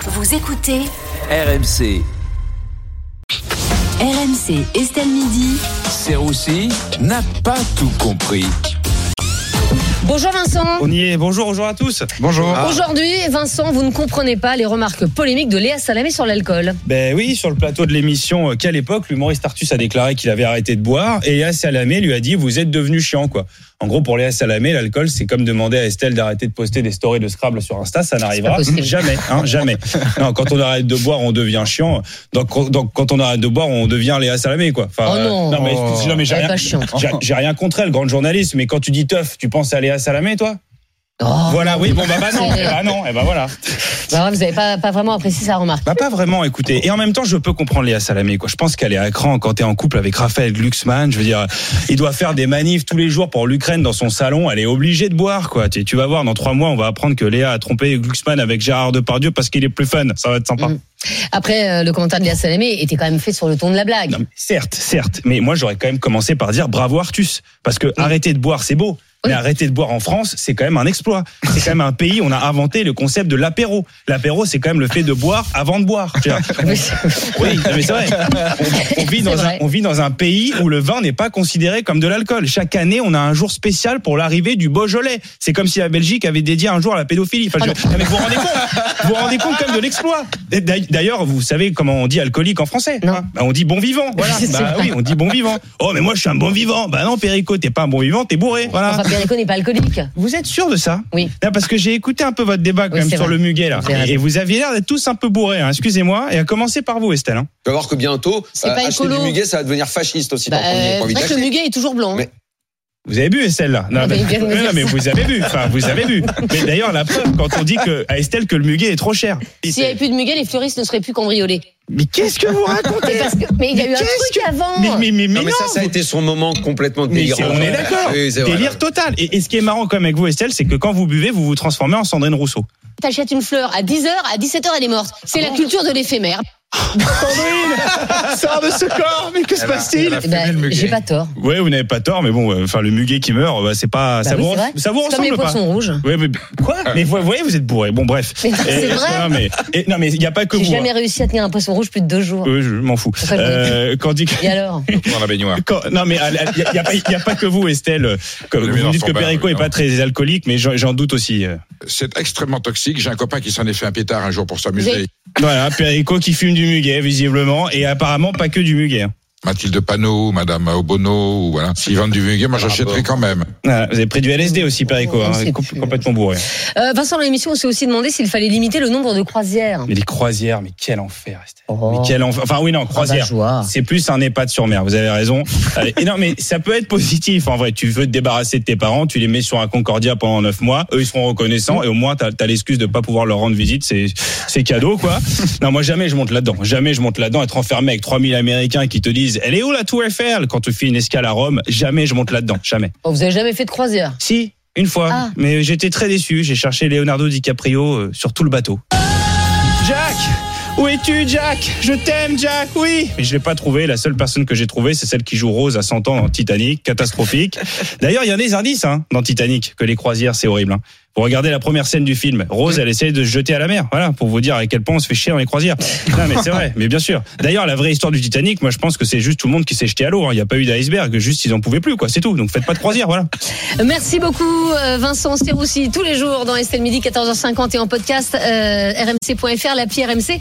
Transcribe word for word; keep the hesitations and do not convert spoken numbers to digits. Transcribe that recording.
Vous écoutez R M C. R M C Estelle Midi. Serroussi n'a pas tout compris. Bonjour Vincent. On y est, bonjour, bonjour à tous. Bonjour. Ah. Aujourd'hui, Vincent, vous ne comprenez pas les remarques polémiques de Léa Salamé sur l'alcool. Ben oui, sur le plateau de l'émission euh, Quelle époque, l'humoriste Artus a déclaré qu'il avait arrêté de boire et Léa Salamé lui a dit vous êtes devenu chiant quoi. En gros, pour Léa Salamé, l'alcool, c'est comme demander à Estelle d'arrêter de poster des stories de Scrabble sur Insta, ça n'arrivera jamais, hein, jamais. Non, quand on arrête de boire, on devient chiant. Donc, donc quand on arrête de boire, on devient Léa Salamé quoi. Enfin, oh non. Euh, non mais, oh, non, mais j'ai, rien, j'ai, j'ai rien contre elle, grande journaliste. Mais quand tu dis teuf, tu penses à Léa Salamé, toi? Oh, voilà, oui, bon, bah, bah non, eh bah non, et eh bah voilà. Bah, vous n'avez pas, pas vraiment apprécié sa remarque. Bah, pas vraiment, écoutez. Et en même temps, je peux comprendre Léa Salamé, quoi. Je pense qu'elle est à cran quand t'es en couple avec Raphaël Glucksmann. Je veux dire, il doit faire des manifs tous les jours pour l'Ukraine dans son salon. Elle est obligée de boire, quoi. Tu, tu vas voir, dans trois mois, on va apprendre que Léa a trompé Glucksmann avec Gérard Depardieu parce qu'il est plus fun. Ça va être sympa. Mmh. Après, euh, le commentaire de Léa Salamé était quand même fait sur le ton de la blague. Non, mais certes, certes. Mais moi, j'aurais quand même commencé par dire bravo Artus. Parce que mmh. arrêter de boire, c'est beau. Mais oui. Arrêter de boire en France, c'est quand même un exploit. C'est quand même un pays, on a inventé le concept de l'apéro. L'apéro, c'est quand même le fait de boire avant de boire. Oui, mais c'est vrai. On, on, vit dans un, on vit dans un pays où le vin n'est pas considéré comme de l'alcool. Chaque année, on a un jour spécial pour l'arrivée du Beaujolais. C'est comme si la Belgique avait dédié un jour à la pédophilie. Enfin, je, mais vous vous rendez compte Vous vous rendez compte comme de l'exploit. D'ailleurs, vous savez comment on dit alcoolique en français? Non. Hein, bah, on dit bon vivant. Voilà. Bah, oui, on dit bon vivant. Oh, mais moi, je suis un bon vivant. Bah non, Perico, t'es pas un bon vivant, t'es bourré. Voilà. Enfin, Perico n'est pas alcoolique. Vous êtes sûr de ça? Oui. Non, parce que j'ai écouté un peu votre débat quand oui, même sur vrai. Le muguet là, et, et vous aviez l'air d'être tous un peu bourrés. Hein. Excusez-moi. Et à commencer par vous, Estelle. Hein. Tu vas voir que bientôt, c'est euh, pas acheter du muguet, ça va devenir fasciste aussi. Bah, euh, c'est vrai que le muguet est toujours blanc. Mais... Vous avez bu Estelle là? Non, mais, non, non, mais vous avez bu. Enfin, vous avez bu. Mais d'ailleurs, la preuve quand on dit que à Estelle que le muguet est trop cher. S'il n'y avait plus de muguet, les fleuristes ne seraient plus cambriolés. Mais qu'est-ce que vous racontez? parce que, Mais il y a eu un truc que... avant. Mais, mais, mais, mais non, mais ça, ça a été son moment complètement délirant. On est d'accord. Oui, c'est délire total. Et, et ce qui est marrant comme avec vous, Estelle, c'est que quand vous buvez, vous vous transformez en Sandrine Rousseau. T'achètes une fleur à dix heures, à dix-sept heures, elle est morte. C'est ah la bon culture de l'éphémère. Sandrine, sors de ce corps, mais que se passe-t-il? Ben, j'ai pas tort. Ouais, vous n'avez pas tort, mais bon, enfin, le muguet qui meurt, bah, c'est pas, bah ça, oui, vous, ça vous ressemble pas. Comme les poissons rouges. Ouais, mais quoi? Mais vous voyez, vous êtes bourré. Bon, bref. Mais non, c'est vrai. Non, mais, et, non, mais il y a pas que j'ai vous. J'ai jamais hein. réussi à tenir un poisson rouge plus de deux jours. Oui, je m'en fous. Euh, quand dit que... Et alors? Dans la baignoire. Quand... Non, mais il y, y, y, y a pas que vous, Estelle. Comme vous dites que Perico est pas très alcoolique, mais j'en doute aussi. C'est extrêmement toxique. J'ai un copain qui s'en est fait un pétard un jour pour s'amuser. Voilà, Perico qui fume du muguet, visiblement, et apparemment pas que du muguet. Mathilde Panot, Madame Obono, voilà. S'ils vendent du muguet, moi j'achèterai quand même. Ah, vous avez pris du L S D aussi, Perico, hein, compl- complètement bourré. Euh, Vincent, dans l'émission, on s'est aussi demandé s'il fallait limiter le nombre de croisières. Mais les croisières, mais quel enfer, Estelle. Oh. Mais quel enfer. Enfin oui, non, croisière. Ah bah, c'est plus un EHPAD sur mer, vous avez raison. Et non, mais ça peut être positif, en vrai. Tu veux te débarrasser de tes parents, tu les mets sur un Concordia pendant neuf mois, eux ils seront reconnaissants, mmh. et au moins t'as, t'as l'excuse de pas pouvoir leur rendre visite, c'est, c'est cadeau, quoi. Non, moi jamais je monte là-dedans. Jamais je monte là-dedans, être enfermé avec trois mille Américains qui te disent, elle est où la tour Eiffel quand tu fais une escale à Rome? Jamais je monte là-dedans, jamais. Oh, vous avez jamais fait de croisière? Si, une fois, ah. mais j'étais très déçu. J'ai cherché Leonardo DiCaprio euh, sur tout le bateau. Jack, où es-tu, Jack? Je t'aime, Jack, oui. Mais je l'ai pas trouvé. La seule personne que j'ai trouvée, c'est celle qui joue Rose à cent ans dans Titanic, catastrophique. D'ailleurs, il y a des indices hein, dans Titanic que les croisières, c'est horrible. Hein. Vous regardez la première scène du film, Rose, elle essaie de se jeter à la mer. Voilà, pour vous dire à quel point on se fait chier dans les croisières. Non, mais c'est vrai, mais bien sûr. D'ailleurs, la vraie histoire du Titanic, moi, je pense que c'est juste tout le monde qui s'est jeté à l'eau. Il n'y a pas eu d'iceberg, juste ils en pouvaient plus, quoi. C'est tout. Donc faites pas de croisière, voilà. Merci beaucoup, Vincent Serroussi, tous les jours dans Estelle Midi, quatorze heures cinquante et en podcast, euh, r m c point f r, l'appli R M C.